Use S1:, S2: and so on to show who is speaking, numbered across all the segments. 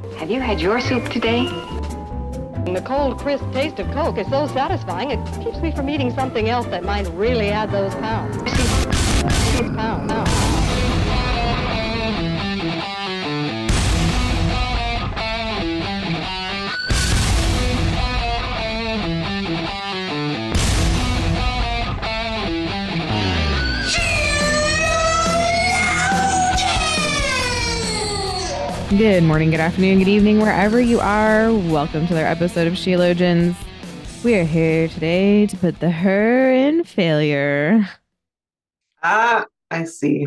S1: Have you had your soup today?
S2: The cold, crisp taste of Coke is so satisfying, it keeps me from eating something else that might really add those pounds. Pounds.
S3: Good morning, good afternoon, good evening, wherever you are. Welcome to another episode of Sheologians. We are here today to put the her in failure.
S4: Ah, I see.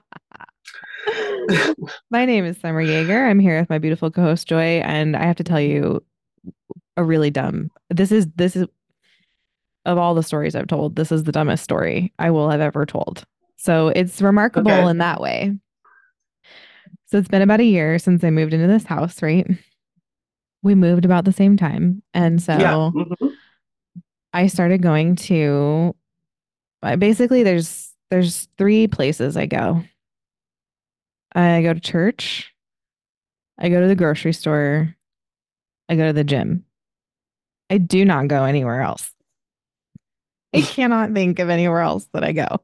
S3: My name is Summer Yeager. I'm here with my beautiful co-host Joy, and I have to tell you a really dumb. This is of all the stories I've told, this is the dumbest story I will have ever told. So it's remarkable in that way. So it's been about a year since I moved into this house, right? We moved about the same time. And so I started going to basically there's three places I go. I go to church, I go to the grocery store, I go to the gym. I do not go anywhere else. I cannot think of anywhere else that I go.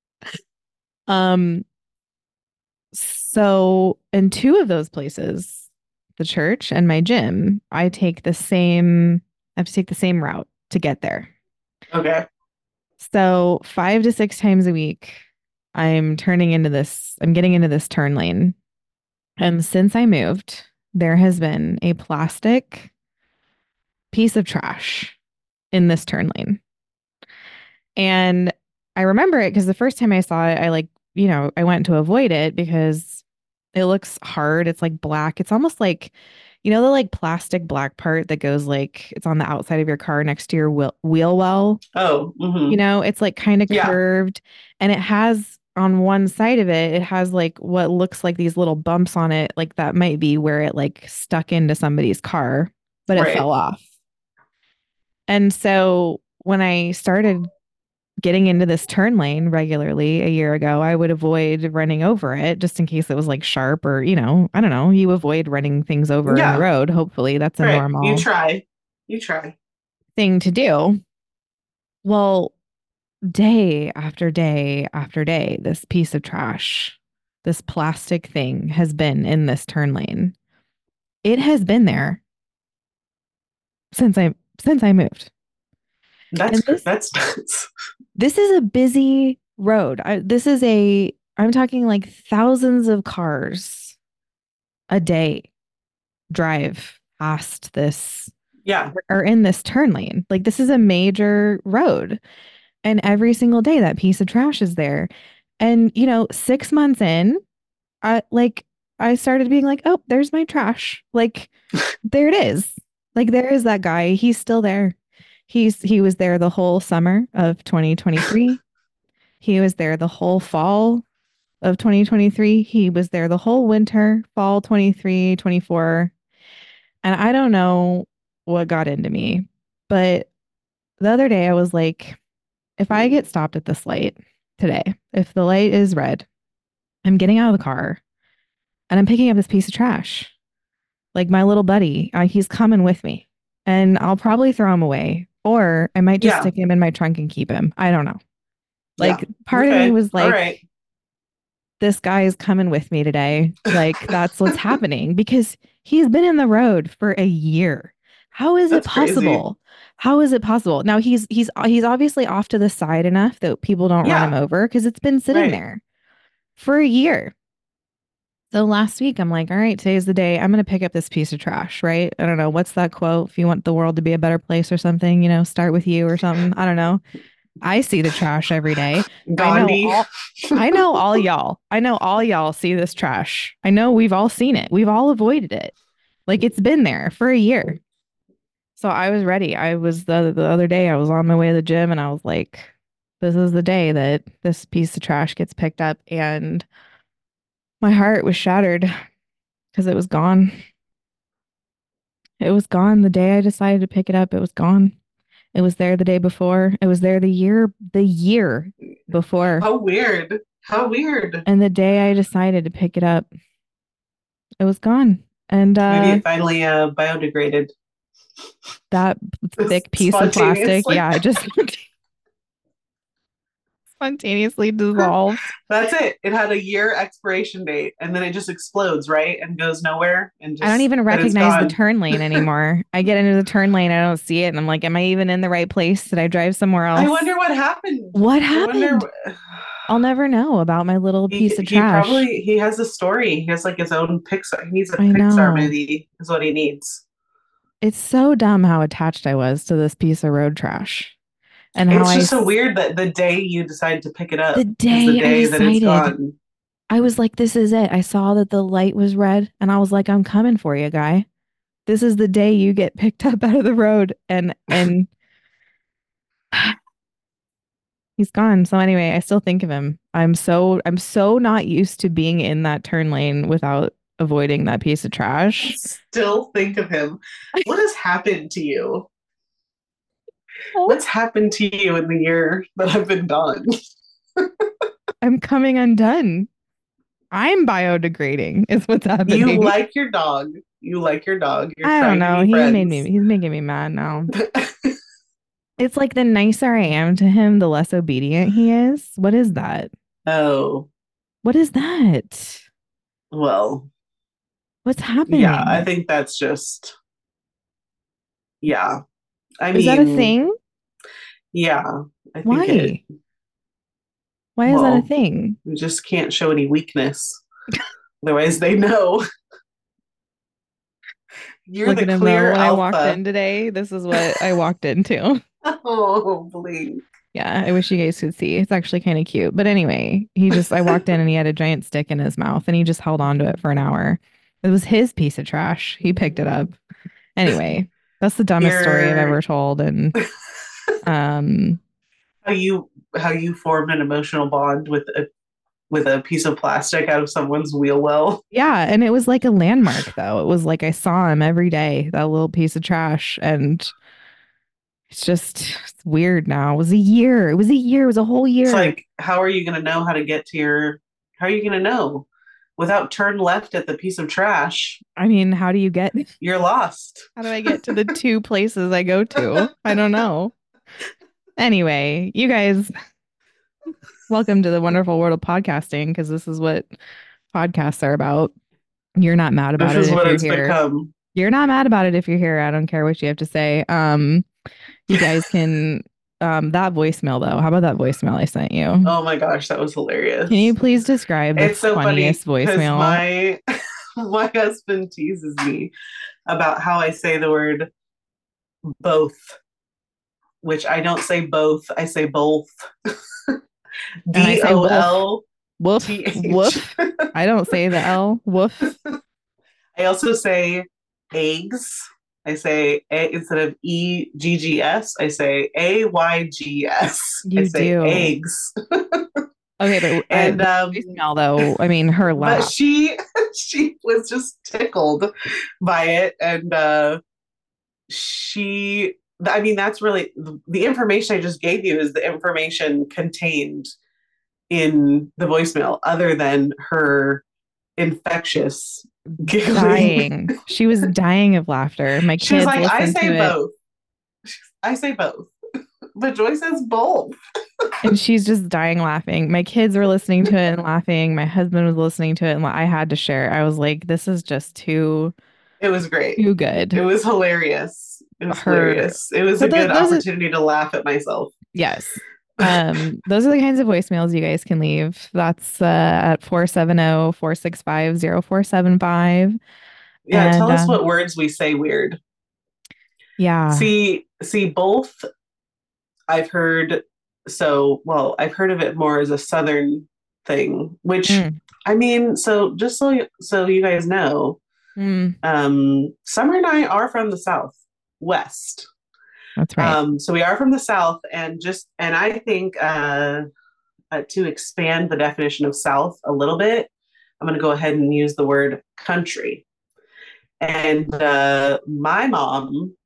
S3: So in two of those places, the church and my gym, I have to take the same route to get there.
S4: Okay.
S3: So 5 to 6 times a week, I'm getting into this turn lane. And since I moved, there has been a plastic piece of trash in this turn lane. And I remember it because the first time I saw it, I went to avoid it because it looks hard. It's like black. It's almost like, the like plastic black part that goes like it's on the outside of your car next to your wheel well.
S4: Oh,
S3: It's like kind of curved, and it has on one side of it has like what looks like these little bumps on it. Like that might be where it like stuck into somebody's car, but it fell off. And so when I started getting into this turn lane regularly a year ago, I would avoid running over it just in case it was like sharp or, I don't know, you avoid running things over in the road. Hopefully that's a normal
S4: You try
S3: thing to do. Well, day after day after day, this piece of trash, this plastic thing has been in this turn lane. It has been there since I moved.
S4: That's nuts.
S3: This is a busy road. I'm talking like thousands of cars a day drive past this.
S4: Yeah.
S3: Or in this turn lane. Like this is a major road. And every single day that piece of trash is there. And 6 months in, I started being like, oh, there's my trash. Like there it is. Like there is that guy. He's still there. He was there the whole summer of 2023. He was there the whole fall of 2023. He was there the whole winter, fall 23, 24. And I don't know what got into me, but the other day I was like, if I get stopped at this light today, if the light is red, I'm getting out of the car and I'm picking up this piece of trash. Like my little buddy, he's coming with me and I'll probably throw him away or I might just stick him in my trunk and keep him. I don't know. Like part of me was like, this guy is coming with me today. Like that's what's happening because he's been in the road for a year. How is it possible? Crazy. How is it possible? Now he's obviously off to the side enough that people don't run him over because it's been sitting there for a year. So last week I'm like, all right, today's the day. I'm going to pick up this piece of trash, right? I don't know. What's that quote? If you want the world to be a better place or something, start with you or something. I don't know. I see the trash every day.
S4: Gandhi.
S3: I know all y'all. I know all y'all see this trash. I know we've all seen it. We've all avoided it. Like it's been there for a year. So I was ready. I was the other day, I was on my way to the gym and I was like, this is the day that this piece of trash gets picked up. And my heart was shattered because it was gone. It was gone the day I decided to pick it up. It was gone. It was there the day before. It was there the year before.
S4: How weird.
S3: And the day I decided to pick it up, it was gone. And
S4: maybe it finally biodegraded.
S3: that thick piece of plastic, yeah, it just spontaneously dissolved.
S4: That's it. It had a year expiration date, and then it just explodes, right, and goes nowhere, and
S3: I don't
S4: just
S3: even
S4: then it's
S3: recognize the
S4: gone.
S3: turn lane anymore. I get into the turn lane, I don't see it, and I'm like, am I even in the right place? Did I drive somewhere
S4: I
S3: else?
S4: wonder what happened.
S3: What
S4: I wonder.
S3: happened? I'll never know about my little piece of
S4: He
S3: trash.
S4: probably he has a story. He has like his own Pixar. He needs a
S3: I
S4: Pixar
S3: know.
S4: movie. Is what he needs.
S3: It's so dumb how attached I was to this piece of road trash and how
S4: It's just so weird that the day you decide to pick it
S3: the
S4: up is the
S3: day I
S4: day that it's
S3: decided,
S4: gone.
S3: I was like, this is it. I saw that the light was red and I was like, I'm coming for you, guy. This is the day you get picked up out of the road and he's gone. So anyway, I still think of him. I'm so not used to being in that turn lane without avoiding that piece of trash.
S4: Still think of him. What has happened to you?
S3: Oh,
S4: What's happened to you in the year that I've been gone?
S3: I'm coming undone. I'm biodegrading is what's
S4: You
S3: happening.
S4: like your dog. You like your dog. You're
S3: I don't
S4: trying to
S3: know.
S4: be
S3: He's making me mad now. It's like the nicer I am to him, the less obedient he is. What is that?
S4: Oh,
S3: What is that?
S4: well,
S3: What's
S4: yeah, I
S3: happening?
S4: think that's just, yeah. I
S3: Is that a
S4: mean,
S3: thing?
S4: yeah, I think it,
S3: Why? Why is that a
S4: well,
S3: thing?
S4: you just can't show any weakness. Otherwise, they know you're
S3: Look
S4: the
S3: at him though.
S4: clear
S3: When I walked
S4: alpha.
S3: in today, this is what I walked into.
S4: Oh, Blink.
S3: Yeah, I wish you guys could see. It's actually kind of cute. But anyway, I walked in and he had a giant stick in his mouth and he just held on to it for an hour. It was his piece of trash. He picked it up. Anyway, that's the dumbest story I've
S4: You're
S3: ever told. And um,
S4: how you formed an emotional bond with a piece of plastic out of someone's wheel well.
S3: yeah, and it was like a landmark though. It was like I saw him every day, that little piece of trash. And it's weird now. It was a year. It was a year. It was a whole
S4: It's
S3: year.
S4: like, how are you going to know how to get to your, how are you going to know? Without turn left at the piece of trash,
S3: I mean, how do you get,
S4: you're lost.
S3: how do I get to the two places I go to? I don't know. Anyway, you guys, welcome to the wonderful world of podcasting because this is what podcasts are about. You're not mad
S4: This
S3: about it
S4: is
S3: if
S4: what
S3: you're
S4: it's
S3: here.
S4: become.
S3: You're not mad about it if you're here. I don't care what you have to say. You guys can that voicemail though. How about that voicemail I sent you?
S4: Oh my gosh, that was
S3: Can you
S4: hilarious.
S3: please describe the
S4: It's so funny
S3: funniest
S4: because
S3: voicemail?
S4: my husband teases me about how I say the word both, which I don't say both, I say both.
S3: And I say woof,
S4: DOLTH.
S3: woof, woof. I don't say the L. Woof.
S4: I also say eggs. I say instead of EGGS, I say AYGS. I
S3: You
S4: say
S3: do.
S4: eggs.
S3: Okay, but
S4: And
S3: the voicemail though, I mean her
S4: but
S3: laugh.
S4: she was just tickled by it, and she I mean that's really the information I just gave you is the information contained in the voicemail, other than her infectious giggling.
S3: Dying. She was dying of laughter. My
S4: She was
S3: kids
S4: like, I
S3: listened to
S4: say
S3: it
S4: both. I say both. But Joy says both.
S3: and she's just dying laughing. My kids were listening to it and laughing. My husband was listening to it and I had to share. I was like, this is just
S4: It was great.
S3: too
S4: It
S3: good.
S4: was hilarious. It was
S3: Her
S4: hilarious. It was
S3: so
S4: a good
S3: those are
S4: opportunity to laugh at myself.
S3: yes. Those are the kinds of voicemails you guys can leave. That's at 470-465-0475.
S4: Yeah,
S3: And
S4: tell us what words we say weird.
S3: yeah.
S4: See, both I've heard I've heard of it more as a southern thing, which
S3: Mm,
S4: I mean, so just so you guys know,
S3: mm,
S4: Summer and I are from the South, West.
S3: that's right.
S4: So we are from the South, and I think to expand the definition of South a little bit, I'm going to go ahead and use the word country. And my mom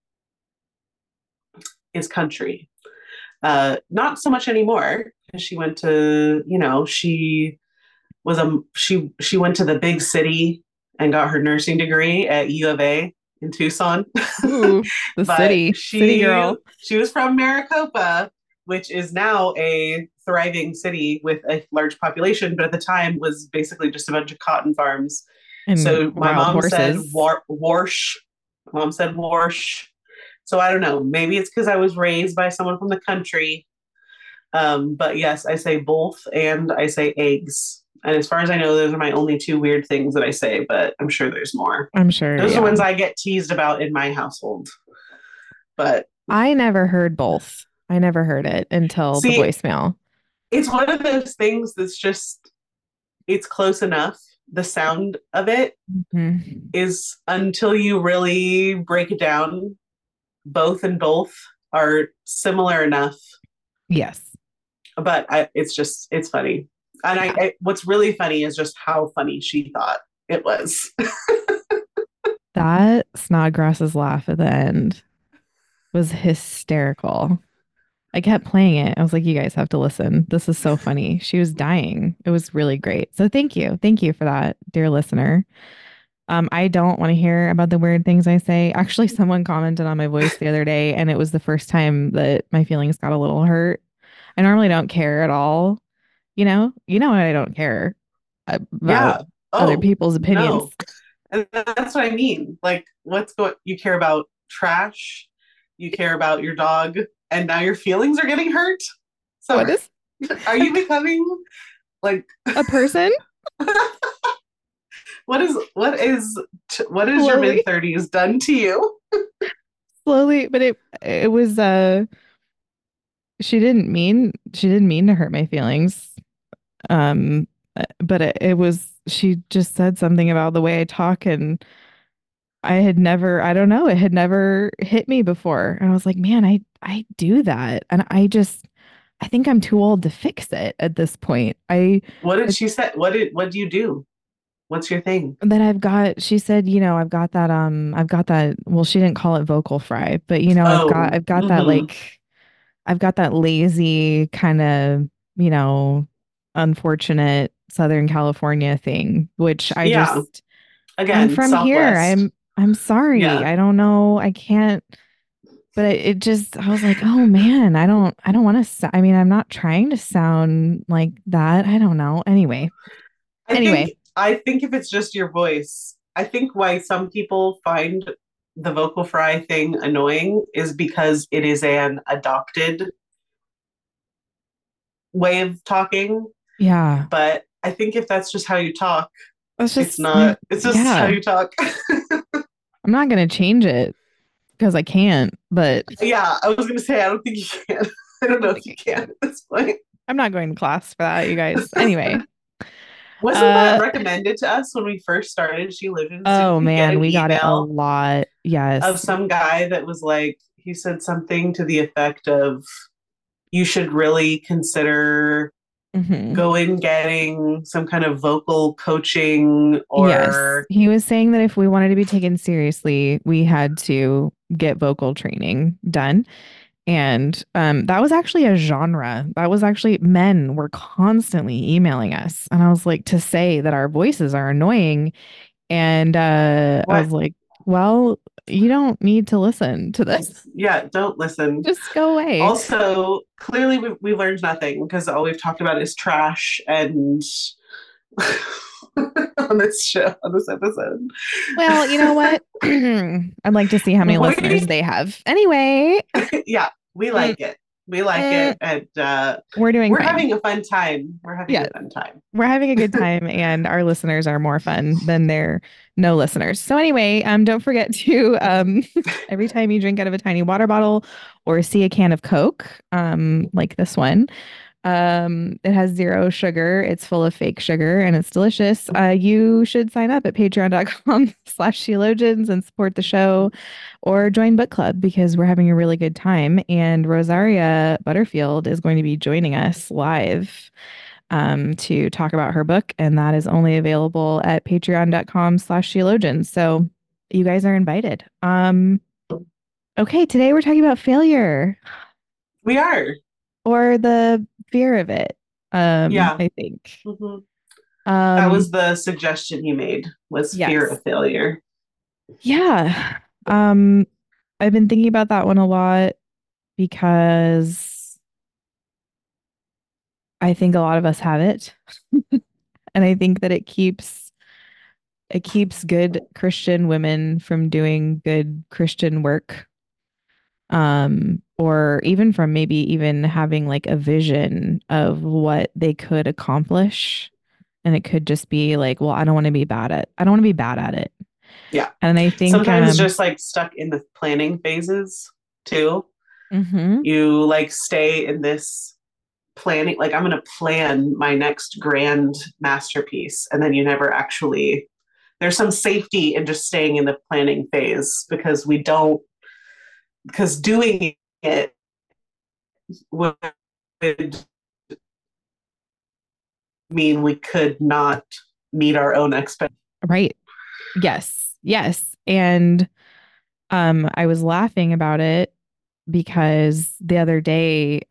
S4: is country. Not so much anymore because she went to, she was she went to the big city and got her nursing degree at U of A in Tucson.
S3: Ooh, the
S4: But
S3: city girl.
S4: she was from Maricopa, which is now a thriving city with a large population, but at the time was basically just a bunch of cotton farms.
S3: And
S4: So my
S3: wild
S4: mom said
S3: horses.
S4: Warsh. Mom said Warsh. So I don't know. Maybe it's because I was raised by someone from the country. But yes, I say both and I say eggs. And as far as I know, those are my only two weird things that I say, but I'm sure there's more.
S3: I'm sure,
S4: Those are
S3: yeah.
S4: ones I get teased about in my household. But
S3: I never heard both. I never heard it until the
S4: see,
S3: voicemail.
S4: it's one of those things that's just, it's close enough. The sound of it
S3: Mhm.
S4: is until you really break it down, both and both are similar enough.
S3: Yes.
S4: But it's just, it's funny. And
S3: Yeah.
S4: what's really funny is just how funny she thought it was.
S3: That Snodgrass's laugh at the end was hysterical. I kept playing it. I was like, you guys have to listen. This is so funny. She was dying. It was really great. So thank you. Thank you for that, dear listener. I don't want to hear about the weird things I say. Actually, someone commented on my voice the other day, and it was the first time that my feelings got a little hurt. I normally don't care at all. I don't care about
S4: Yeah.
S3: other
S4: Oh,
S3: people's opinions.
S4: no. And that's what I mean. Like, you care about trash, you care about your dog, and now your feelings are getting hurt. So,
S3: What is
S4: are you becoming like,
S3: a person
S4: what is your
S3: slowly,
S4: mid-30s done to you?
S3: slowly, but it was she didn't mean to hurt my feelings. Um, but it was she just said something about the way I talk, and I don't know, it had never hit me before. And I was like, man, I do that. And I think I'm too old to fix it at this point.
S4: What did she say? What do you do? What's your thing?
S3: Then she said, I've got that, well, she didn't call it vocal fry, but
S4: Oh, mm-hmm.
S3: I've got that lazy kind of, you know, unfortunate Southern California thing, which
S4: Yeah.
S3: I'm
S4: Again,
S3: from here.
S4: Southwest.
S3: I'm sorry.
S4: Yeah.
S3: I don't know. I can't, but it just, I was like, oh man, I don't want to, I mean, I'm not trying to sound like that. I don't know. Anyway,
S4: I think if it's just your voice, I think why some people find the vocal fry thing annoying is because it is an adopted way of talking.
S3: yeah,
S4: But I think if that's just how you talk,
S3: that's
S4: it's
S3: just,
S4: not, it's just how
S3: yeah,
S4: you talk.
S3: I'm not going to change it because I can't, but
S4: Yeah, I was gonna say I don't think you can. I
S3: I
S4: don't know
S3: don't
S4: if
S3: think
S4: you
S3: I
S4: can
S3: can.
S4: at this point.
S3: I'm not going to class for that, you guys. Anyway,
S4: Wasn't that
S3: uh,
S4: recommended to us when we first started She Illusions? Didn't
S3: oh
S4: we get
S3: man,
S4: an
S3: we got it a
S4: email
S3: lot.
S4: of
S3: Yes.
S4: some guy that was like, he said something to the effect of, you should really consider
S3: Hmm.
S4: going getting some kind of vocal coaching
S3: Yes.
S4: or
S3: He was saying that if we wanted to be taken seriously, we had to get vocal training done. And that was actually a genre. That was actually men were constantly emailing us. And I was like, to say that our voices are annoying. And I was
S4: what.
S3: like, well, you don't need to listen to this.
S4: Yeah, don't listen.
S3: Just go away.
S4: Also, clearly we learned nothing because all we've talked about is trash and on this episode.
S3: Well, you know what? I'd like to see how many listeners
S4: we
S3: they have. Anyway,
S4: Yeah, we
S3: mm,
S4: like it. We like
S3: mm,
S4: it, and
S3: we're doing
S4: we're
S3: fine.
S4: having a fun time. We're having a
S3: Yeah,
S4: fun time.
S3: we're having a good time, and our listeners are more fun than their no listeners. So anyway, don't forget to every time you drink out of a tiny water bottle or see a can of Coke, like this one, it has zero sugar. It's full of fake sugar and it's delicious. You should sign up at patreon.com/sheologians and support the show or join book club because we're having a really good time. And Rosaria Butterfield is going to be joining us live to talk about her book. And that is only available at patreon.com/sheologians. So you guys are invited. Okay, today we're talking about failure
S4: We are.
S3: or the fear of it.
S4: Yeah.
S3: I think.
S4: Mhm. That
S3: Um,
S4: was the suggestion you made, was fear
S3: yes.
S4: of failure.
S3: Yeah. Um, I've been thinking about that one a lot because I think a lot of us have it. And I think that it keeps good Christian women from doing good Christian work. Or even from maybe even having like a vision of what they could accomplish. And it could just be like, well, I don't want to be bad at it.
S4: Yeah.
S3: And I think,
S4: Sometimes just like stuck in the planning phases too.
S3: mhm,
S4: You like stay in this planning, like I'm going to plan my next grand masterpiece. And then you never actually, there's some safety in just staying in the planning phase because we don't, because doing it would mean we could not meet our own expectations.
S3: right. Yes. Yes. And I was laughing about it because the other day,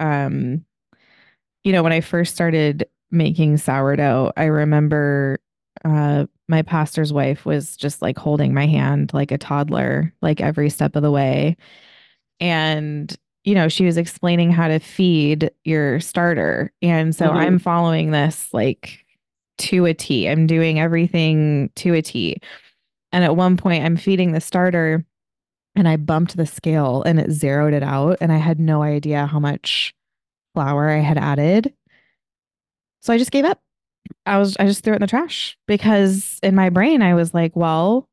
S3: when I first started making sourdough, I remember my pastor's wife was just like holding my hand like a toddler, like every step of the way. And, she was explaining how to feed your starter. And so I'm
S4: Mm-hmm.
S3: following this like to a T. I'm doing everything to a T. And at one point, I'm feeding the starter and I bumped the scale and it zeroed it out. And I had no idea how much flour I had added. So I just gave up. I just threw it in the trash because in my brain I was like, well,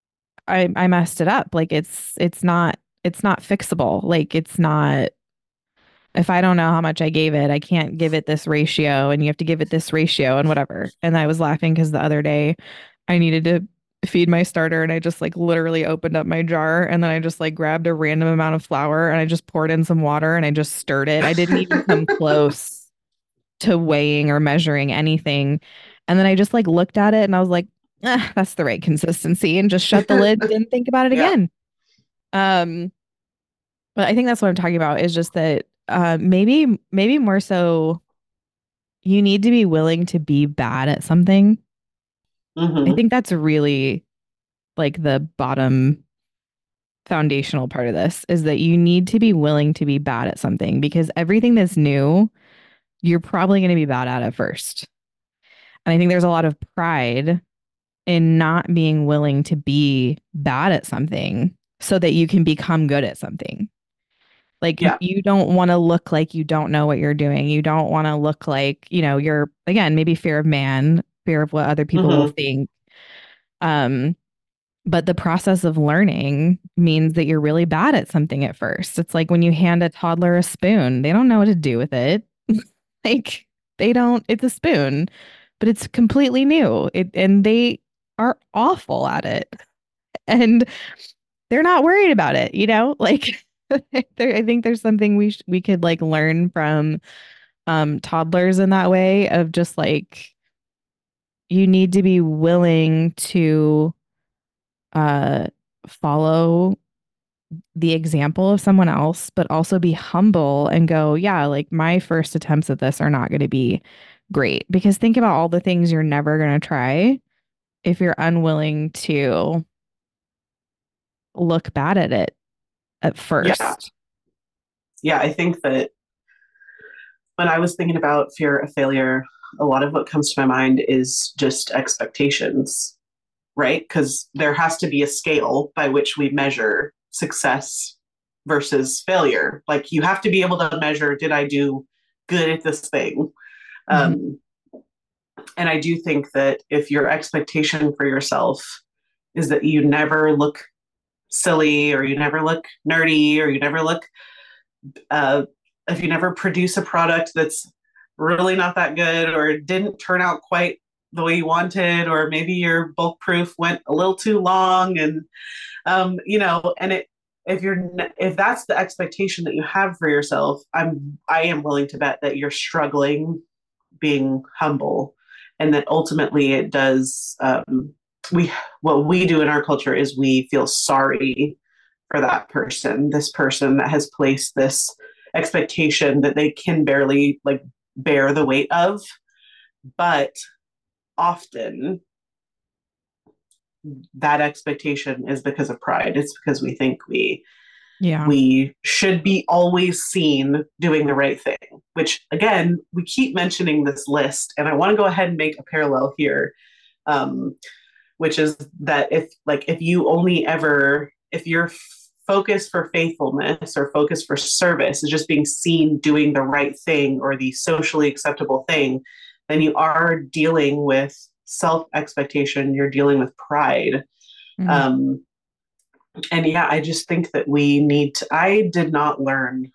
S3: I messed it up. Like it's not fixable. Like it's not if I don't know how much I gave it, I can't give it this ratio and you have to give it this ratio and whatever. And I was laughing because the other day I needed to feed my starter and I just like literally opened up my jar and then I just like grabbed a random amount of flour and I just poured in some water and I just stirred it. I didn't even come close to weighing or measuring anything. And then I just like looked at it and I was like, that's the right consistency and just shut the lid, didn't think about it
S4: Yeah.
S3: again. Um, but I think that's what I'm talking about is just that maybe more so you need to be willing to be bad at something. I
S4: Mm-hmm.
S3: think that's really like the bottom foundational part of this is that you need to be willing to be bad at something because everything that's new, you're probably going to be bad at first. And I think there's a lot of pride in not being willing to be bad at something so that you can become good at something. Like
S4: Yeah.
S3: you don't want to look like you don't know what you're doing. You don't want to look like, you're again, maybe fear of man, fear of what other people will
S4: Mm-hmm.
S3: think. Um, but the process of learning means that you're really bad at something at first. It's like when you hand a toddler a spoon, they don't know what to do with it. Like they don't, it's a spoon, but it's completely new. And they are awful at it. And they're not worried about it, Like I think there's something we could like learn from toddlers in that way of just like you need to be willing to uh follow the example of someone else, but also be humble and go, yeah, like my first attempts at this are not going to be great. Because think about all the things you're never going to try if you're unwilling to look bad at it at
S4: Yeah.
S3: first.
S4: Yeah. I think that when I was thinking about fear of failure, a lot of what comes to my mind is just expectations, right? Because there has to be a scale by which we measure success versus failure. Like you have to be able to measure, did I do good at this thing?
S3: Mhm.
S4: Um, and I do think that if your expectation for yourself is that you never look silly or you never look nerdy or you never look uh, if you never produce a product that's really not that good or didn't turn out quite the way you wanted, or maybe your bulk proof went a little too long, and and it if that's the expectation that you have for yourself, I am willing to bet that you're struggling being humble, and that ultimately it does. We what we do in our culture is we feel sorry for that person, this person that has placed this expectation that they can barely like bear the weight of. But often that expectation is because of pride. It's because we think
S3: Yeah.
S4: we should be always seen doing the right thing, which again, we keep mentioning this list, and I want to go ahead and make a parallel here, um, which is that if you only ever, if your focus for faithfulness or focus for service is just being seen doing the right thing or the socially acceptable thing, then you are dealing with self expectation, you're dealing with pride.
S3: Mm.
S4: And yeah, I just think that we need to, I did not learn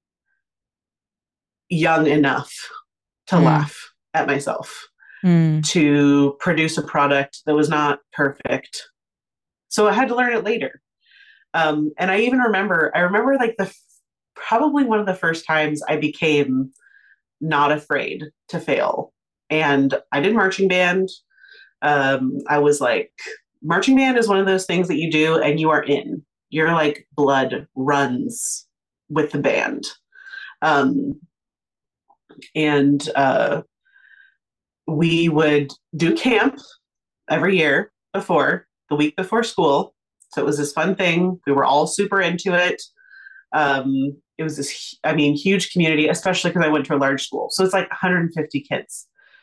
S4: young enough to laugh at myself, to produce a product that was not perfect. So I had to learn it later. And I remember like probably one of the first times I became not afraid to fail. And I did marching band. I was like, marching band is one of those things that you do and you are in. Your like blood runs with the band. We would do camp every year the week before school. So it was this fun thing. We were all super into it. It was this, huge community, especially because I went to a large school. So it's like 150 kids.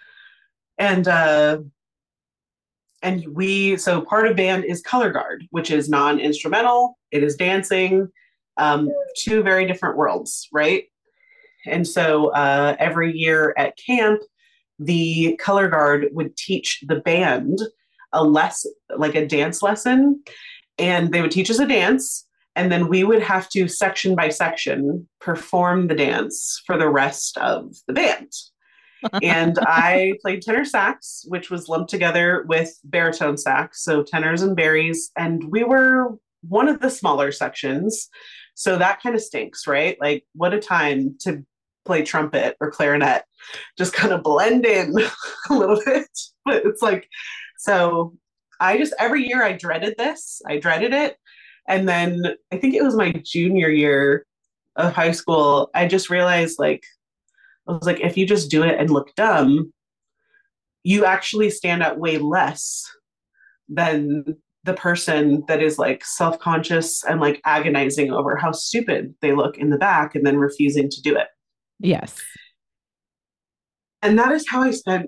S4: So part of band is color guard, which is non-instrumental. It is dancing, two very different worlds, right? And so every year at camp, the color guard would teach the band a dance lesson, and they would teach us a dance, and then we would have to section by section perform the dance for the rest of the band. And I played tenor sax, which was lumped together with baritone sax, so tenors and baries, and we were one of the smaller sections. So that kind of stinks, right? Like, what a time to play trumpet or clarinet, just kind of blend in a little bit. But it's like, so every year I dreaded this. I dreaded it. And then I think it was my junior year of high school, I just realized I was like, if you just do it and look dumb, you actually stand out way less than the person that is like self-conscious and like agonizing over how stupid they look in the back and then refusing to do it.
S3: Yes.
S4: And that is how I spent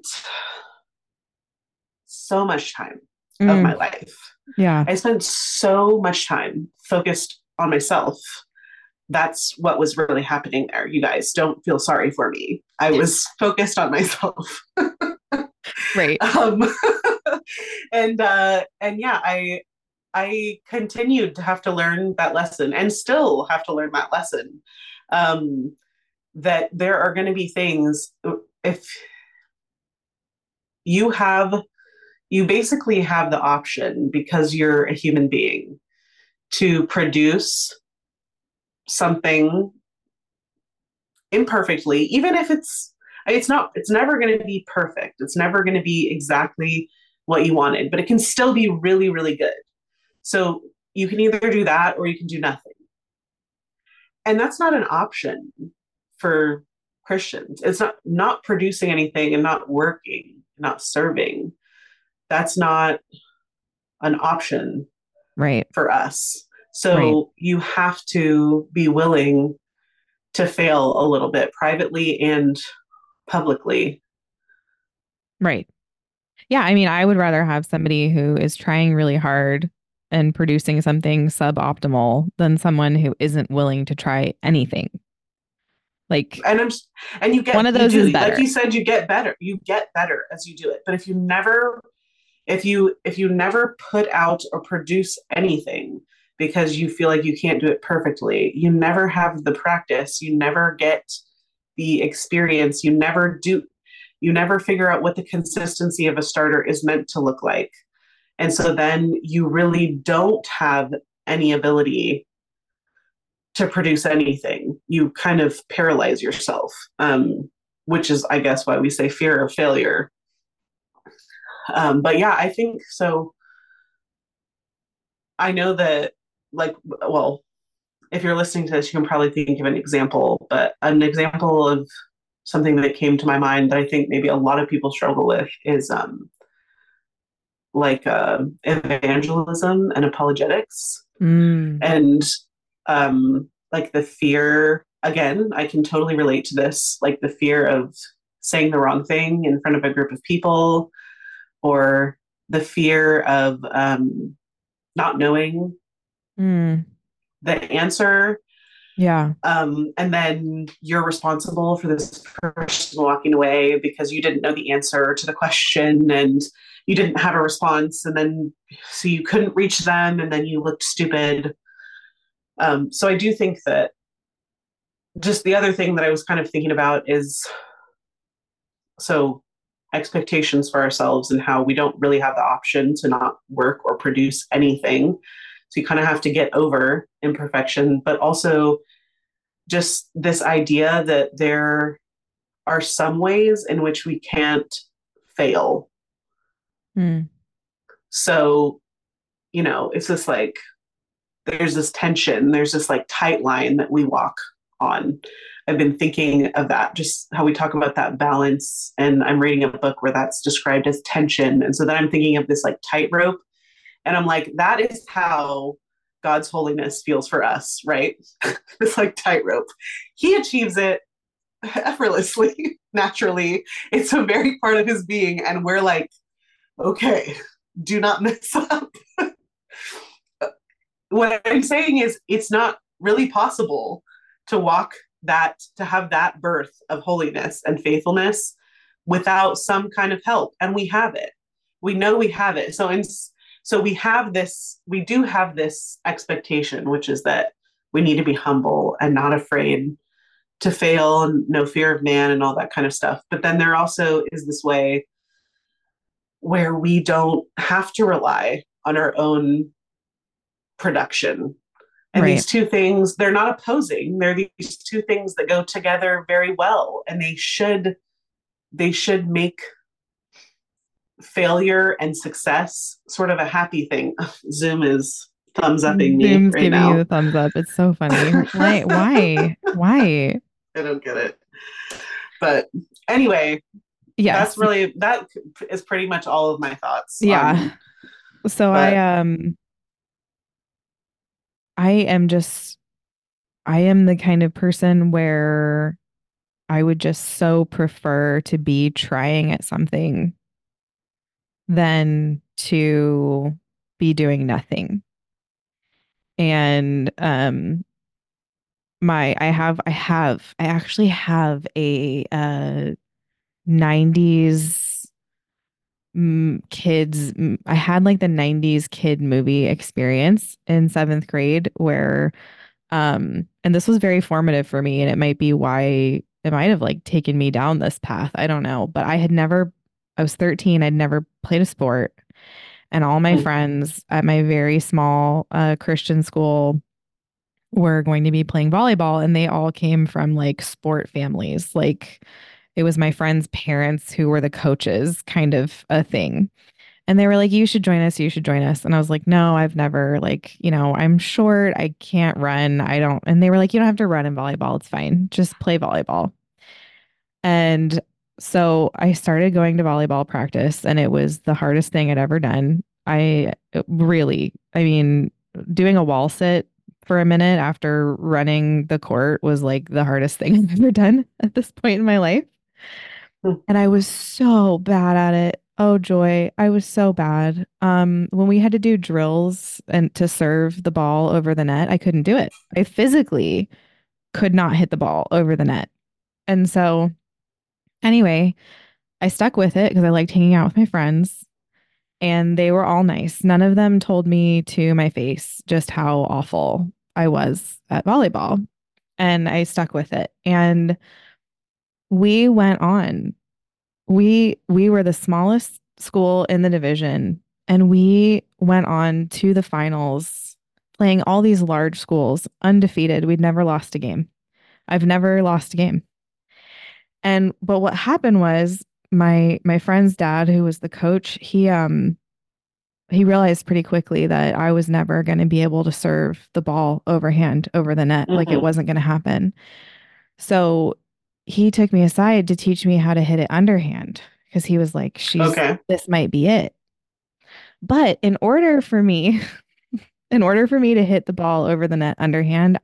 S4: so much time of my life.
S3: Yeah.
S4: I spent so much time focused on myself. That's what was really happening there. You guys don't feel sorry for me. I was focused on myself.
S3: Right.
S4: And yeah, I continued to have to learn that lesson and still have to learn that lesson. That there are going to be things, if you basically have the option, because you're a human being, to produce something imperfectly, even if it's never going to be perfect. It's never going to be exactly what you wanted, but it can still be really, really good. So you can either do that or you can do nothing. And that's not an option for Christians. It's not producing anything and not working, not serving. That's not an option,
S3: right,
S4: for us. So you have to be willing to fail a little bit privately and publicly.
S3: Right. Yeah. I mean, I would rather have somebody who is trying really hard and producing something suboptimal than someone who isn't willing to try anything. Like,
S4: and you get,
S3: one of those is better.
S4: Like you said, you get better as you do it. But if you never put out or produce anything because you feel like you can't do it perfectly, you never have the practice, you never get the experience, you never figure out what the consistency of a starter is meant to look like. And so then you really don't have any ability to produce anything. You kind of paralyze yourself, which is, I guess, why we say fear of failure. But yeah, I think so. I know that, if you're listening to this, you can probably think of an example, but an example of something that came to my mind that I think maybe a lot of people struggle with is like evangelism and apologetics,
S3: Mm.
S4: and like the fear. Again, I can totally relate to this, like the fear of saying the wrong thing in front of a group of people, or the fear of not knowing
S3: Mm.
S4: the answer.
S3: Yeah.
S4: And then you're responsible for this person walking away because you didn't know the answer to the question and you didn't have a response. And then, so you couldn't reach them and then you looked stupid. So I do think that just the other thing that I was kind of thinking about is so expectations for ourselves and how we don't really have the option to not work or produce anything. So you kind of have to get over imperfection, but also just this idea that there are some ways in which we can't fail.
S3: Mm.
S4: So, it's just like there's this tension, there's this like tight line that we walk on. I've been thinking of that, just how we talk about that balance. And I'm reading a book where that's described as tension. And so then I'm thinking of this like tightrope. And I'm like, that is how God's holiness feels for us, right? It's like tightrope. He achieves it effortlessly, naturally. It's a very part of his being. And we're like, okay, do not mess up. What I'm saying is, it's not really possible to to have that birth of holiness and faithfulness without some kind of help. And we have it. We know we have it. So we do have this expectation, which is that we need to be humble and not afraid to fail and no fear of man and all that kind of stuff. But then there also is this way where we don't have to rely on our own production. And
S3: Right.
S4: these two things, they're not opposing. They're these two things that go together very well. And they should make failure and success sort of a happy thing. Zoom is thumbs upping me
S3: Zoom's
S4: right
S3: giving you
S4: now.
S3: the thumbs up. It's so funny. Why? Why?
S4: I don't get it. But anyway,
S3: Yes.
S4: that is pretty much all of my thoughts.
S3: Yeah. So
S4: but
S3: I am just I am the kind of person where I would just so prefer to be trying at something than to be doing nothing. And I actually have a 90s kids I had like the 90s kid movie experience in 7th grade where and this was very formative for me, and it might be why it might have like taken me down this path. I don't know, but I was 13, I'd never played a sport, and all my friends at my very small Christian school were going to be playing volleyball, and they all came from like sport families. Like it was my friends' parents who were the coaches, kind of a thing. And they were like, you should join us. You should join us. And I was like, no, I've never, like, I'm short. I can't run. I don't. And they were like, you don't have to run in volleyball. It's fine. Just play volleyball. And so I started going to volleyball practice, and it was the hardest thing I'd ever done. I mean, doing a wall sit for a minute after running the court was like the hardest thing I've ever done at this point in my life. And I was so bad at it. Oh joy, I was so bad. When we had to do drills and to serve the ball over the net, I couldn't do it. I physically could not hit the ball over the net. And so anyway, I stuck with it because I liked hanging out with my friends, and they were all nice. None of them told me to my face just how awful I was at volleyball. And I stuck with it. And we went on. We were the smallest school in the division, and we went on to the finals playing all these large schools undefeated. We'd never lost a game. I've never lost a game. But what happened was my friend's dad, who was the coach, he realized pretty quickly that I was never going to be able to serve the ball overhand over the net. Like it wasn't going to happen. So he took me aside to teach me how to hit it underhand because he was like, this might be it. But in order for me to hit the ball over the net underhand,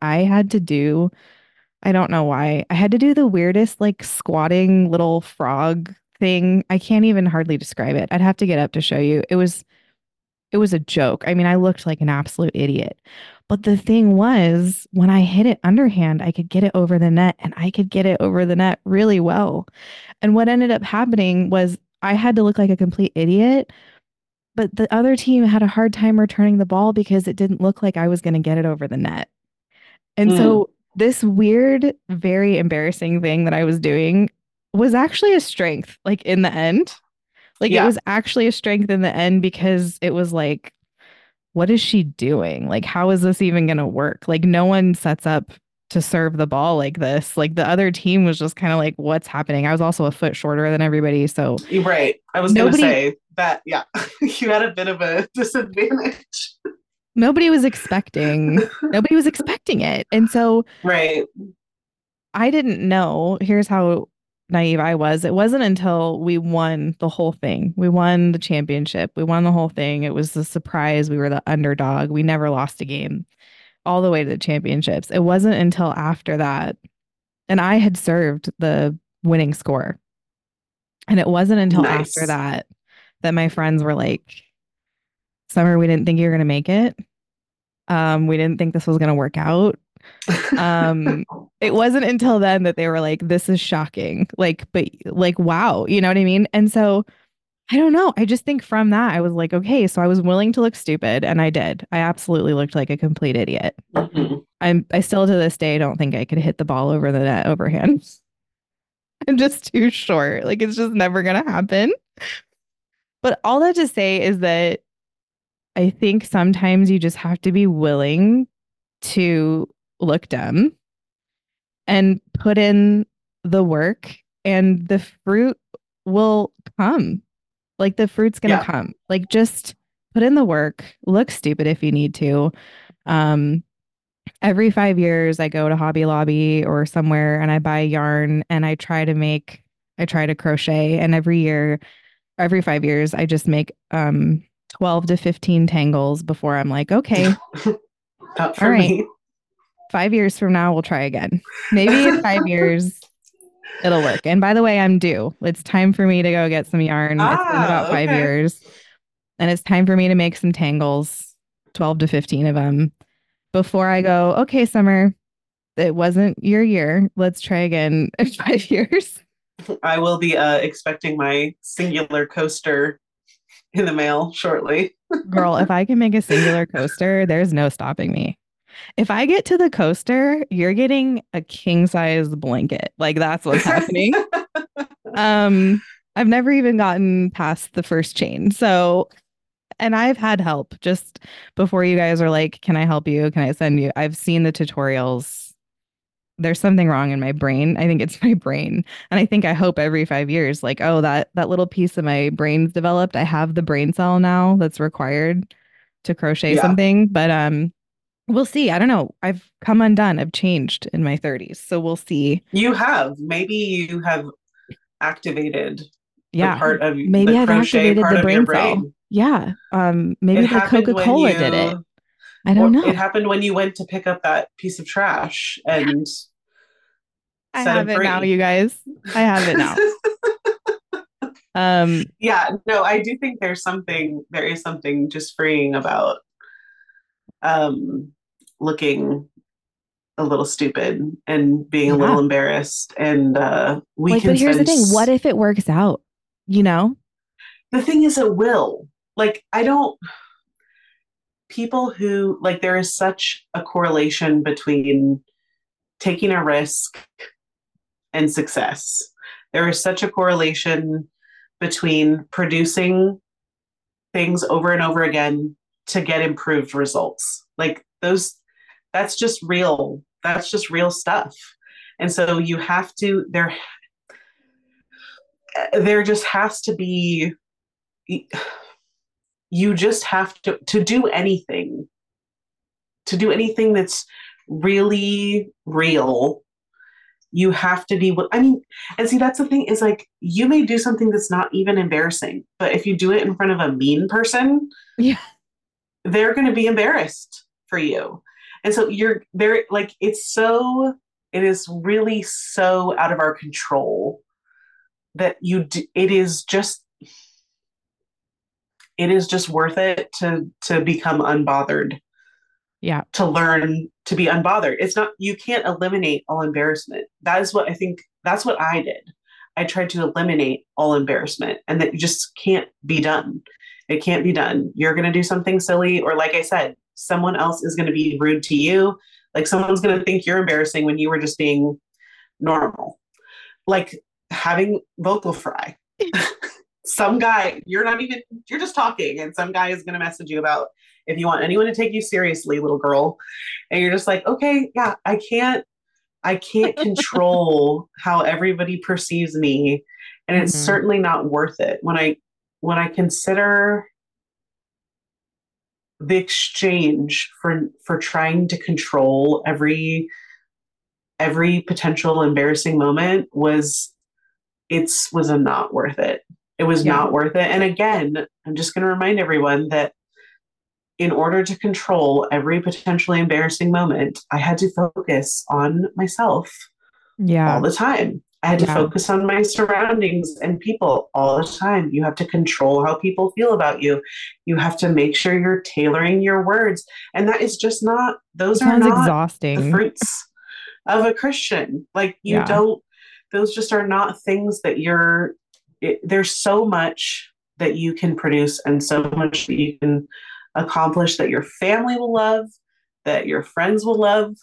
S3: I don't know why. I had to do the weirdest like squatting little frog thing. I can't even hardly describe it. I'd have to get up to show you. It was a joke. I mean, I looked like an absolute idiot. But the thing was, when I hit it underhand, I could get it over the net and I could get it over the net really well. And what ended up happening was I had to look like a complete idiot, but the other team had a hard time returning the ball because it didn't look like I was going to get it over the net. And
S4: Mm,
S3: so this weird, very embarrassing thing that I was doing was actually a strength, like in the end. Like it
S4: yeah.
S3: was actually a strength in the end because it was like, what is she doing? Like, how is this even going to work? Like, no one sets up to serve the ball like this. Like, the other team was just kind of like, what's happening? I was also a foot shorter than everybody. So
S4: You're right. I was going to
S3: nobody,
S4: say that, yeah, you had a bit of a disadvantage.
S3: nobody was expecting it. And so
S4: Right.
S3: I didn't know. Here's how naive I was. It wasn't until we won the whole thing. We won the championship. We won the whole thing. It was the surprise. We were the underdog. We never lost a game all the way to the championships. It wasn't until after that, and I had served the winning score. And it wasn't until after
S4: Nice.
S3: that that my friends were like, Summer, we didn't think you were going to make it. We didn't think this was going to work out. Um, it wasn't until then that they were like, this is shocking. Like, but like, wow, you know what I mean? And so I don't know. I just think from that, I was like, okay, so I was willing to look stupid, and I did. I absolutely looked like a complete idiot.
S4: Mhm.
S3: I still to this day don't think I could hit the ball over the net overhand. I'm just too short. Like it's just never gonna happen. But all that to say is that I think sometimes you just have to be willing to look dumb and put in the work, and the fruit will come. Like the fruit's gonna
S4: Yeah.
S3: come. Like just put in the work, look stupid if you need to. Um, every 5 years I go to Hobby Lobby or somewhere and I buy yarn and I try to crochet, and every 5 years I just make 12 to 15 tangles before I'm like, okay,
S4: Not
S3: all
S4: for
S3: right,
S4: me.
S3: 5 years from now we'll try again. Maybe in 5 years it'll work. And by the way, I'm due. It's time for me to go get some yarn. It's been about
S4: Ah,
S3: five
S4: okay.
S3: years and it's time for me to make some tangles, 12 to 15 of them before I go, okay, Summer, it wasn't your year. Let's try again in 5 years.
S4: I will be expecting my singular coaster in the mail shortly.
S3: Girl, if I can make a singular coaster, there's no stopping me. If I get to the coaster, you're getting a king size blanket. Like that's what's happening. Um, I've never even gotten past the first chain. So, and I've had help just before you guys are like, can I help you? Can I send you? I've seen the tutorials. There's something wrong in my brain. I think it's my brain. And I hope every 5 years, like, oh, that little piece of my brain's developed. I have the brain cell now that's required to crochet
S4: Yeah,
S3: something. But we'll see. I don't know. I've come undone. I've changed in my 30s. So we'll see.
S4: you have. Maybe you have activated the
S3: Yeah.
S4: part of
S3: Maybe
S4: the
S3: I've
S4: crochet
S3: activated
S4: part
S3: the
S4: of your
S3: brain cell.
S4: brain.
S3: Yeah.
S4: It
S3: Maybe the
S4: happened when
S3: Coca-Cola did it.
S4: you,
S3: I don't
S4: or
S3: know.
S4: it happened when you went to pick up that piece of trash and
S3: I
S4: set
S3: have
S4: it
S3: it now,
S4: free.
S3: you guys. I have it now. Um,
S4: Yeah, no, I do think there is something just freeing about um, looking a little stupid and being a little
S3: yeah.
S4: embarrassed. And we
S3: Like, but
S4: can
S3: here's the
S4: spend,
S3: thing. What if it works out? You know?
S4: the thing is, it will. Like, I don't, people who, like, there is such a correlation between taking a risk and success. There is such a correlation between producing things over and over again to get improved results. Like that's just real stuff. And so you have to there just has to be you just have to do anything, that's really real. you have to be, I mean, and see, that's the thing is like, you may do something that's not even embarrassing, but if you do it in front of a mean person,
S3: Yeah.
S4: they're going to be embarrassed for you. And so you're there, like, it is really so out of our control that it is just worth it to become unbothered,
S3: Yeah.
S4: to learn to be unbothered. It's not, you can't eliminate all embarrassment. That is what I think, that's what I did. I tried to eliminate all embarrassment, and that you just can't be done. It can't be done. You're going to do something silly, or like I said, someone else is going to be rude to you. Like someone's going to think you're embarrassing when you were just being normal. Like having vocal fry. Some guy, you're just talking, and some guy is going to message you about if you want anyone to take you seriously, little girl. And you're just like, okay, yeah, I can't control how everybody perceives me. And it's
S3: Mhm.
S4: certainly not worth it. When I consider the exchange for trying to control every potential embarrassing moment was a not worth it. It was
S3: Yeah.
S4: not worth it. And again, I'm just going to remind everyone that in order to control every potentially embarrassing moment, I had to focus on myself all
S3: Yeah.
S4: the time. I had to
S3: Yeah.
S4: focus on my surroundings and people all the time. You have to control how people feel about you. You have to make sure you're tailoring your words. And that is just not, those
S3: It
S4: are
S3: sounds
S4: not the
S3: exhausting.
S4: fruits of a Christian. Like,
S3: Yeah.
S4: those just are not things that there's so much that you can produce and so much that you can accomplish that your family will love, that your friends will love.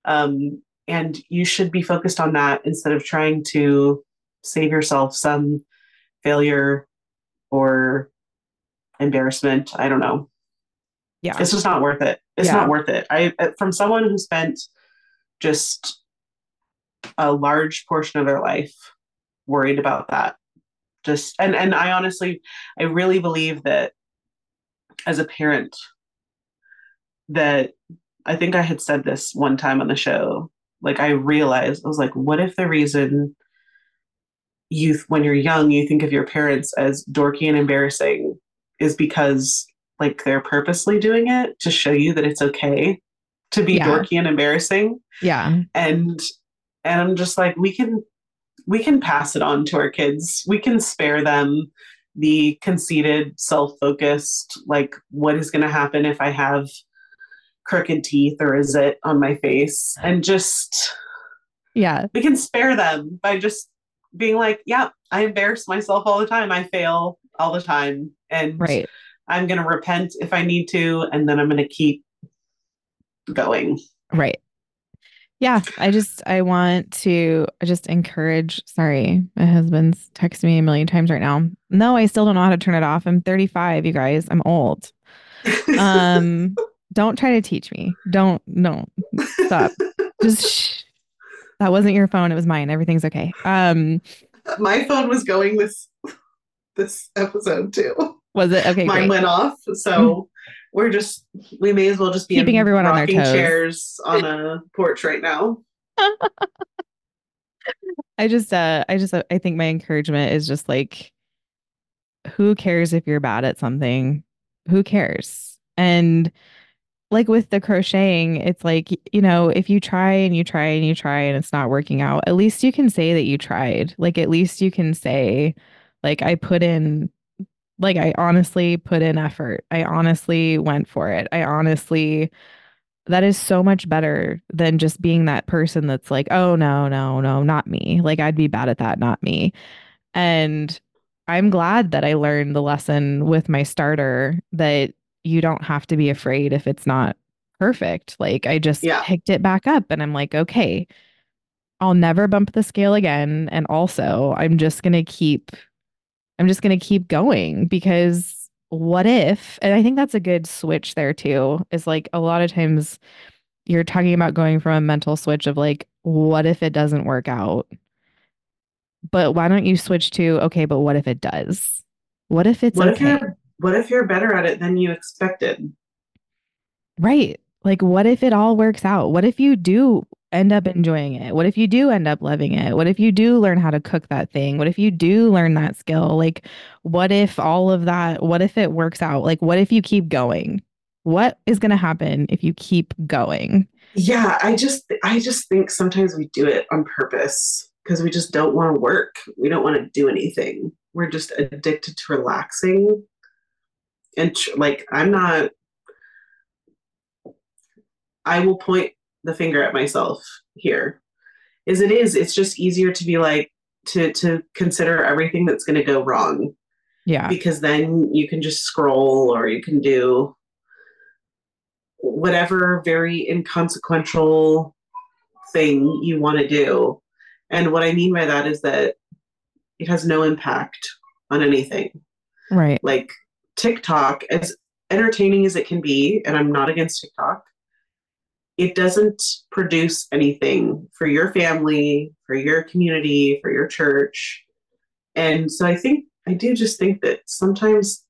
S4: And you should be focused on that instead of trying to save yourself some failure or embarrassment. I don't know.
S3: Yeah.
S4: It's just not worth it. It's
S3: Yeah.
S4: not worth it. From someone who spent just a large portion of their life worried about that. Just and I honestly, I really believe that as a parent, that I think I had said this one time on the show. Like I realized, I was like, what if the reason when you're young, you think of your parents as dorky and embarrassing is because like they're purposely doing it to show you that it's okay to be
S3: Yeah.
S4: dorky and embarrassing.
S3: Yeah.
S4: And I'm just like, we can pass it on to our kids. We can spare them the conceited, self-focused, like what is going to happen if I have crooked teeth or is it on my face? And just,
S3: Yeah.
S4: we can spare them by just being like, yeah, I embarrass myself all the time. I fail all the time. And
S3: Right.
S4: I'm going to repent if I need to. And then I'm going to keep going.
S3: Right. Yeah. I want to just encourage. Sorry, my husband's texting me a million times right now. No, I still don't know how to turn it off. I'm 35, you guys. I'm old. Don't try to teach me. Don't, no, stop. Just shh. That wasn't your phone. It was mine. Everything's okay.
S4: My phone was going this episode too.
S3: Was it? Okay,
S4: Mine
S3: great.
S4: went off. So we may as well just be
S3: Keeping everyone on their
S4: rocking
S3: toes.
S4: chairs on a porch right now.
S3: I think my encouragement is just like, who cares if you're bad at something? Who cares? And like with the crocheting, it's like, if you try and you try and you try and it's not working out, at least you can say that you tried. Like, at least you can say, like, I honestly put in effort. I honestly went for it. That is so much better than just being that person that's like, oh, no, no, no, not me. Like, I'd be bad at that, not me. And I'm glad that I learned the lesson with my starter that you don't have to be afraid if it's not perfect. Like, I just
S4: Yeah.
S3: picked it back up and I'm like, okay, I'll never bump the scale again. And also, I'm just going to keep going because what if, and I think that's a good switch there too, is like a lot of times you're talking about going from a mental switch of like, what if it doesn't work out? But why don't you switch to, okay, but what if it does? What if it's okay?
S4: What if you're better at it than you expected?
S3: Right. Like, what if it all works out? What if you do end up enjoying it? What if you do end up loving it? What if you do learn how to cook that thing? What if you do learn that skill? Like, what if all of that, what if it works out? Like, what if you keep going? What is going to happen if you keep going?
S4: Yeah, I just think sometimes we do it on purpose because we just don't want to work. We don't want to do anything. We're just addicted to relaxing. And like, I will point the finger at myself here. It's just easier to be like, to consider everything that's going to go wrong,
S3: Yeah.
S4: because then you can just scroll, or you can do whatever very inconsequential thing you want to do. And what I mean by that is that it has no impact on anything.
S3: Right.
S4: Like TikTok, as entertaining as it can be, and I'm not against TikTok, it doesn't produce anything for your family, for your community, for your church. And so I do just think that sometimes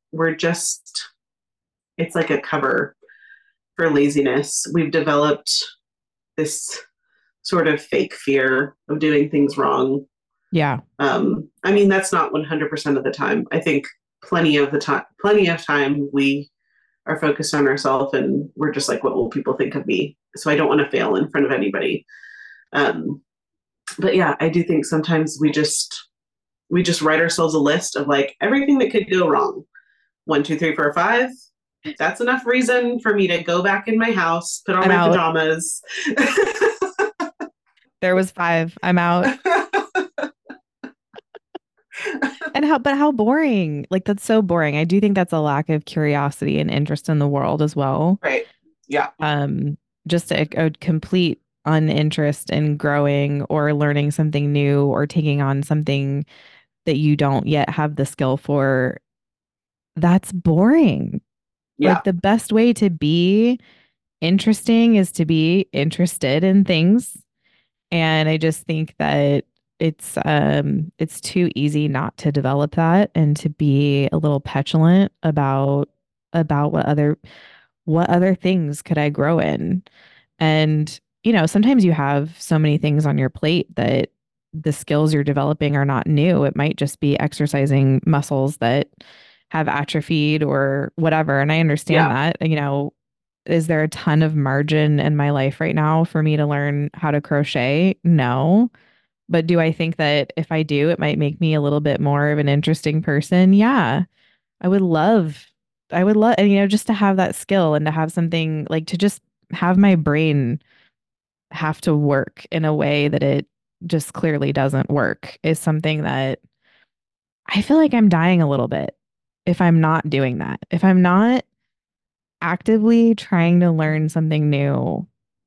S4: it's like a cover for laziness. We've developed this sort of fake fear of doing things wrong.
S3: Yeah.
S4: I mean, that's not 100% of the time. I think plenty of time we are focused on ourselves, and we're just like, what will people think of me? So I don't want to fail in front of anybody. Um, but yeah, I do think sometimes we just write ourselves a list of like everything that could go wrong. 1, 2, 3, 4, 5. That's enough reason for me to go back in my house, put on
S3: I'm
S4: my
S3: out.
S4: pajamas.
S3: There was 5. I'm out. And how boring. Like, that's so boring. I do think that's a lack of curiosity and interest in the world as well.
S4: Right. Yeah.
S3: Just a complete uninterest in growing or learning something new or taking on something that you don't yet have the skill for. That's boring.
S4: Yeah.
S3: Like, the best way to be interesting is to be interested in things. And I just think that it's too easy not to develop that and to be a little petulant about what other things could I grow in. And sometimes you have so many things on your plate that the skills you're developing are not new. It might just be exercising muscles that have atrophied or whatever. And I understand
S4: Yeah.
S3: that. Is there a ton of margin in my life right now for me to learn how to crochet? No. But do I think that if I do, it might make me a little bit more of an interesting person? Yeah. I would love, and just to have that skill and to have something like to just have my brain have to work in a way that it just clearly doesn't work is something that I feel like I'm dying a little bit if I'm not doing that. If I'm not actively trying to learn something new,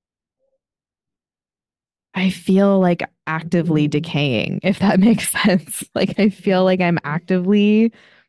S3: I feel like actively decaying, if that makes sense. Like, I feel like I'm actively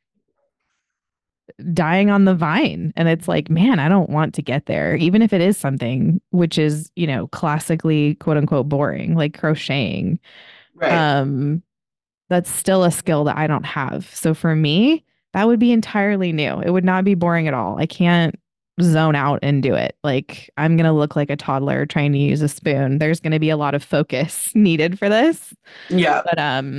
S3: dying on the vine. And it's like, man, I don't want to get there, even if it is something which is, classically quote unquote boring, like crocheting.
S4: Right.
S3: Um, that's still a skill that I don't have. So for me, that would be entirely new. It would not be boring at all. I can't zone out and do it. Like, I'm going to look like a toddler trying to use a spoon. There's going to be a lot of focus needed for this.
S4: Yeah.
S3: But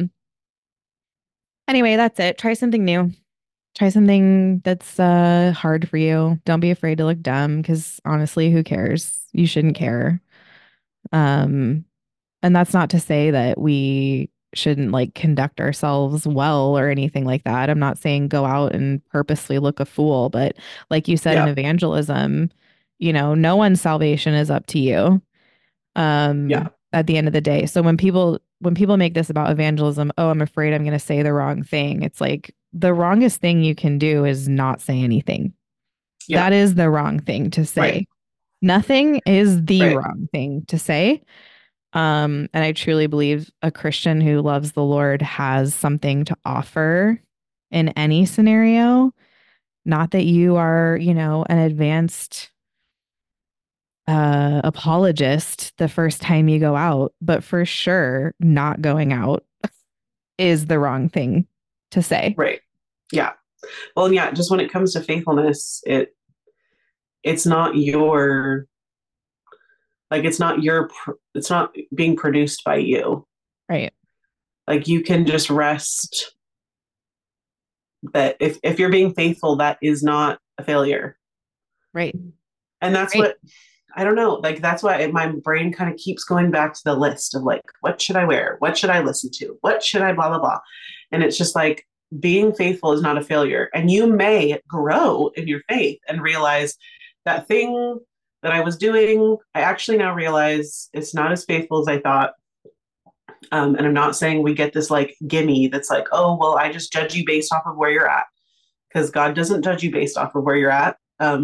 S3: anyway, that's it. Try something new. Try something that's hard for you. Don't be afraid to look dumb because honestly, who cares? You shouldn't care. Um and that's not to say that we shouldn't like conduct ourselves well or anything like that. I'm not saying go out and purposely look a fool, but like you said in
S4: Yeah.
S3: evangelism, no one's salvation is up to you.
S4: Yeah.
S3: At the end of the day. So when people make this about evangelism, oh, I'm afraid I'm going to say the wrong thing. It's like the wrongest thing you can do is not say anything.
S4: Yeah.
S3: That is the wrong thing to say.
S4: Right.
S3: Nothing is the
S4: Right.
S3: wrong thing to say. And I truly believe a Christian who loves the Lord has something to offer in any scenario. Not that you are, an advanced apologist the first time you go out, but for sure, not going out is the wrong thing to say.
S4: Right. Yeah. Well, yeah, just when it comes to faithfulness, it's not Like it's not it's not being produced by you.
S3: Right.
S4: Like you can just rest that if you're being faithful, that is not a failure.
S3: Right.
S4: And that's
S3: Right.
S4: what, I don't know, like that's why my brain kind of keeps going back to the list of like, what should I wear? What should I listen to? What should I blah, blah, blah. And it's just like being faithful is not a failure. And you may grow in your faith and realize that thing that I was doing, I actually now realize it's not as faithful as I thought. And I'm not saying we get this like gimme that's like, oh, well, I just judge you based off of where you're at. Because God doesn't judge you based off of where you're at.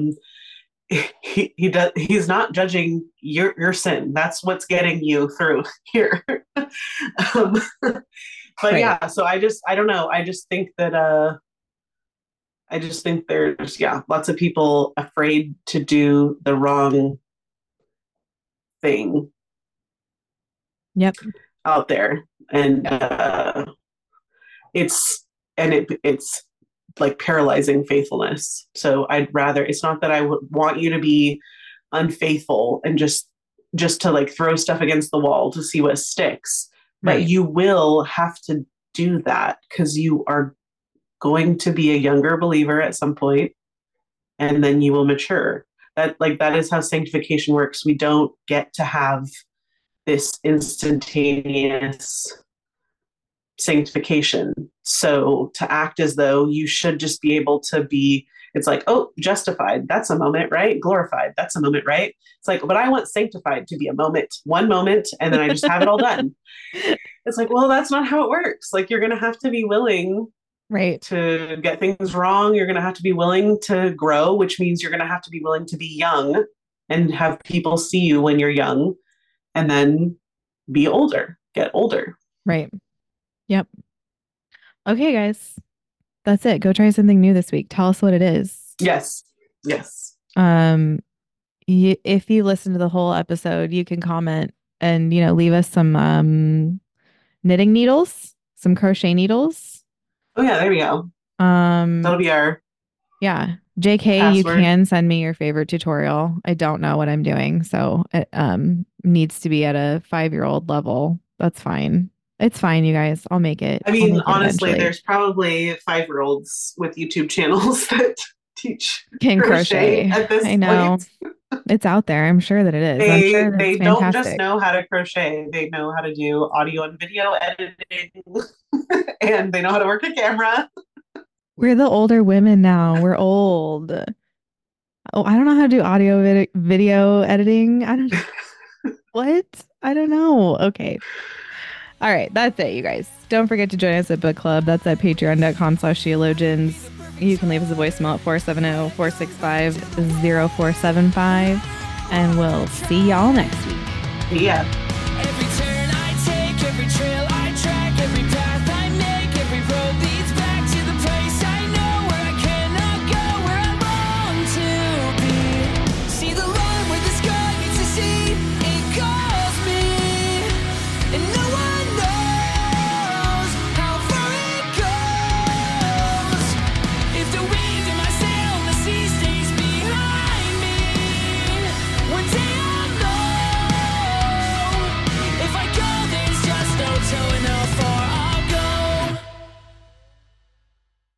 S4: He's not judging your sin. That's what's getting you through here. But
S3: Right.
S4: yeah, so I don't know. I just think that I just think there's lots of people afraid to do the wrong thing.
S3: Yep.
S4: Out there. And it's like paralyzing faithfulness. So I'd rather, it's not that I would want you to be unfaithful and just to like throw stuff against the wall to see what sticks. But
S3: Right.
S4: you will have to do that because you are going to be a younger believer at some point, and then you will mature. That is how sanctification works. We don't get to have this instantaneous sanctification. So to act as though you should just be able to be, it's like, oh, justified, that's a moment, right? Glorified, that's a moment, right? It's like, but I want sanctified to be a moment, one moment, and then I just have it all done. It's like, well, that's not how it works. Like, you're going to have to be willing,
S3: right,
S4: to get things wrong. You're going to have to be willing to grow, which means you're going to have to be willing to be young and have people see you when you're young, and then be older, get older.
S3: Right. Yep. Okay, guys. That's it. Go try something new this week. Tell us what it is.
S4: Yes.
S3: If you listen to the whole episode, you can comment and, leave us some knitting needles, some crochet needles.
S4: Oh yeah, there we go. That'll be our
S3: JK,
S4: password.
S3: You can send me your favorite tutorial. I don't know what I'm doing, so it needs to be at a 5-year-old level. That's fine. It's fine, you guys. I'll make it.
S4: I mean,
S3: eventually.
S4: honestly, there's probably 5-year-olds with YouTube channels that teach
S3: crochet
S4: at this
S3: I know.
S4: point.
S3: It's out there. I'm sure that it is. I'm sure
S4: They
S3: fantastic.
S4: don't just know how to crochet. They know how to do audio and video editing, and they know how to work a camera.
S3: We're the older women now. We're old. Oh, I don't know how to do audio video editing. I don't what? I don't know. Okay. All right. That's it, you guys. Don't forget to join us at Book Club. That's at patreon.com/theologians. You can leave us a voicemail at 470-465-0475. And we'll see y'all next week.
S4: Yeah.